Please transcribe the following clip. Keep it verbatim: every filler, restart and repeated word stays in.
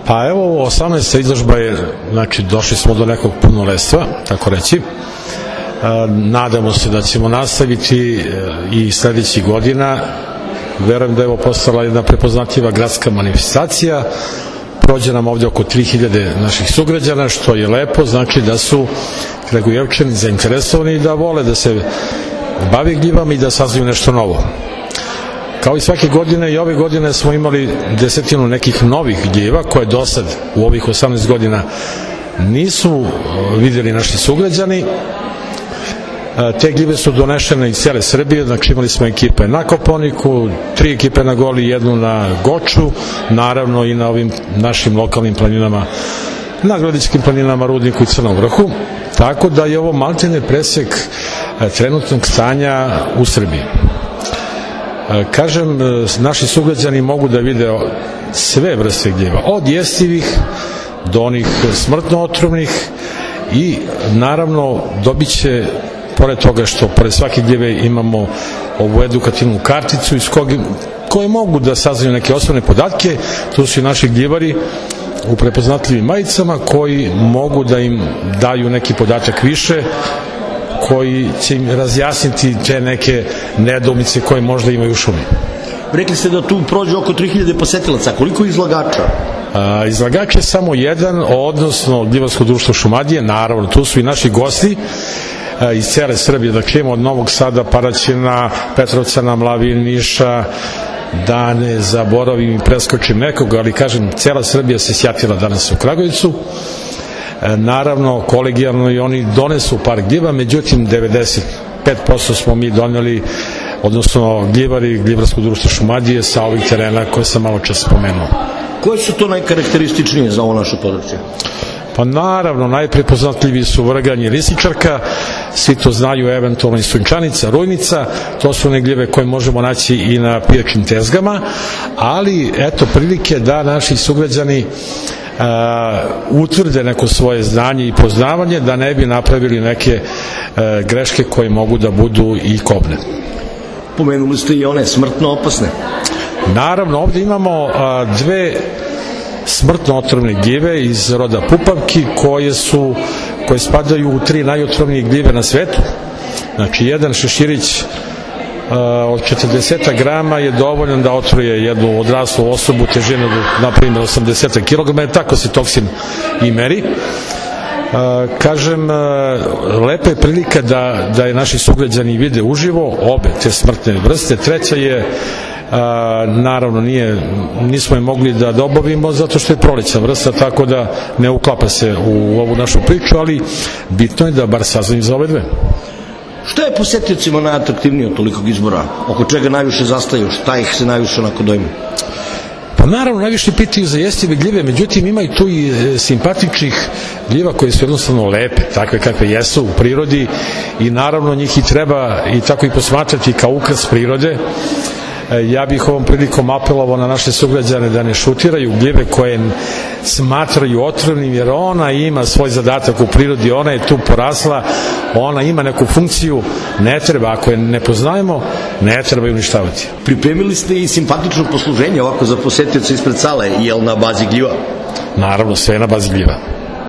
Pa evo, osamnaesta izložba je, znači došli smo do nekog punoletstva, tako reći. Nadamo se da ćemo nastaviti i sledećih godina. Verujem da je ovo postala jedna prepoznatljiva gradska manifestacija. Prođe nam ovde oko tri hiljade naših sugrađana, što je lepo, znači da su Kragujevčani zainteresovani i da vole da se bave gljivama i da saznaju nešto novo. Kao i svake godine, i ove godine smo imali desetinu nekih novih gljiva koje do sad u ovih osamnaest godina nisu videli naši sugrađani. Te gljive su donešene iz cele Srbije, znači imali smo ekipe na Kopaoniku, tri ekipe na Goli, jednu na Goču, naravno i na ovim našim lokalnim planinama, na Gradičkim planinama, Rudniku i Crnom Vrhu, tako da je ovo maltene presek trenutnog stanja u Srbiji. Kažem, naši sugrađani mogu da vide sve vrste gljiva, od jestivih do onih smrtno otrovnih i naravno dobit će, pored toga što pored svake gljive imamo ovu edukativnu karticu iz koje mogu da saznaju neke osnovne podatke, tu su i naši gljivari u prepoznatljivim majicama koji mogu da im daju neki podatak više, koji će im razjasniti te neke nedoumice koje možda imaju u šumi. Rekli ste da tu prođe oko tri hiljade posetilaca, koliko izlagača? A, izlagač je samo jedan, odnosno Gljivarsko društvo Šumadije, naravno tu su i naši gosti a, iz cele Srbije, dakle imamo od Novog Sada, Paraćina, Petrovcana, Mlavin, Niša, da ne zaboravim i preskočim nekoga, ali kažem, cela Srbija se sjatila danas u Kragujevcu. Naravno, kolegijalno i oni donesu par gljiva, međutim devedeset pet posto smo mi doneli, odnosno gljivari Gljivarsko društvo Šumadije sa ovih terena koje sam malo čas spomenuo. Koje su to najkarakterističnije za ovo naše područje? Pa naravno, najprepoznatljiviji su Vrganj i Lisičarka, svi to znaju, eventualno i Sunčanica, Rujnica, to su one gljive koje možemo naći i na pijačnim tezgama, ali eto prilike da naši sugrađani Uh, utvrde neko svoje znanje i poznavanje, da ne bi napravili neke uh, greške koje mogu da budu i kobne. Pomenuli ste i one smrtno opasne. Naravno, ovde imamo uh, dve smrtno otrovne gljive iz roda pupavki koje su, koje spadaju u tri najotrovnije gljive na svetu. Znači, jedan šeširić od četrdeset grama je dovoljan da otruje jednu odraslu osobu težinu, na primjer osamdeset kilograma, tako se toksin i meri. Kažem, lepa je prilika da, da je naši sugrađani vide uživo obe te smrtne vrste. Treća je, naravno, nije, nismo je mogli da dobavimo zato što je proleća vrsta, tako da ne uklapa se u ovu našu priču, ali bitno je da bar saznaju za ove dve. Šta je posetiocima najatraktivnije od tolikog izbora? Oko čega najviše zastaju? Šta ih se najviše onako dojme? Pa naravno, najviše pitaju za jestive gljive, međutim ima i tu i simpatičnih gljiva koje su jednostavno lepe, takve kakve jesu u prirodi i naravno njih i treba i tako i posmatrati kao ukras prirode. Ja bih ovom prilikom apelovao na naše sugrađane da ne šutiraju gljive koje smatraju otrovnim, jer ona ima svoj zadatak u prirodi, ona je tu porasla, ona ima neku funkciju, ne treba, ako je ne poznajemo, ne treba ju uništavati. Pripremili ste i simpatično posluženje ovako za posetioce ispred sale, jel na bazi gljiva? Naravno, sve na bazi gljiva.